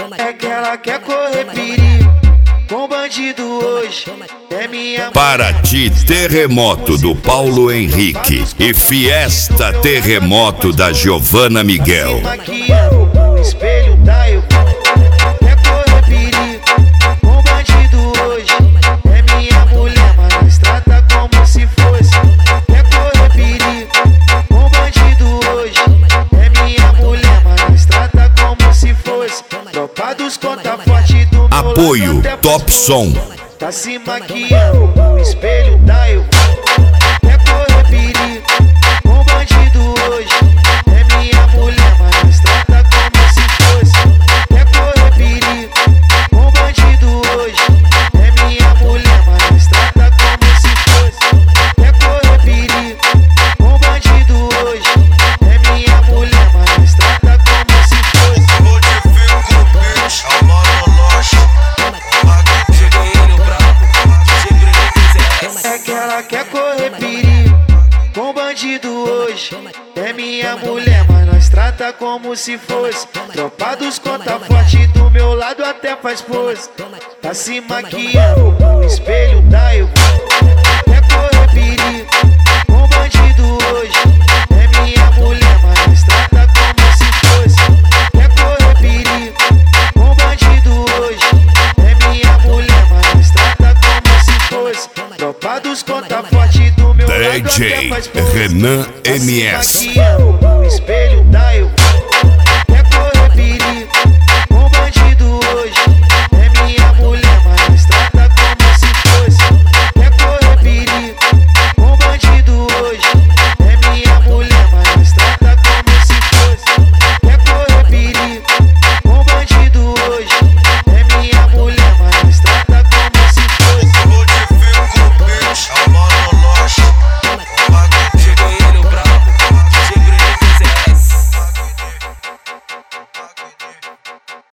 É que ela quer correr perigo com bandido hoje. É minha Paraty Terremoto do Paulo Henrique e Fiesta Terremoto da Giovana Miguel. O espelho da eu quer correr perigo com bandido hoje. É minha mulher, mas nós trata como se fosse. Quer correr perigo com bandido hoje. É minha mulher, mas nós trata como se fosse. Tropa dos conta forte do meu Apoio lado, até Top Som. tá se maquiando, o espelho da eu quer correr perigo com bandido hoje. É minha mulher, mas nós trata como se fosse. Quer correr perigo com bandido hoje. É minha mulher, mas nós trata como se fosse. Quer correr perigo com bandido hoje. É minha mulher, mas nós trata como se fosse. É que ela quer correr perigo com bandido hoje. É minha mulher, mas nós trata como se fosse. Tropa dos conta forte do meu lado até faz pose. Tá se maquiando, o espelho da eu quer correr perigo com bandido hoje. É minha mulher, mas nós trata como se fosse. Quer correr perigo com bandido hoje. É minha mulher, mas nós trata como se fosse. Tropa dos conta forte do meu lado até DJ faz pose. Renan Tá se MS. maquiando, o espelho da eu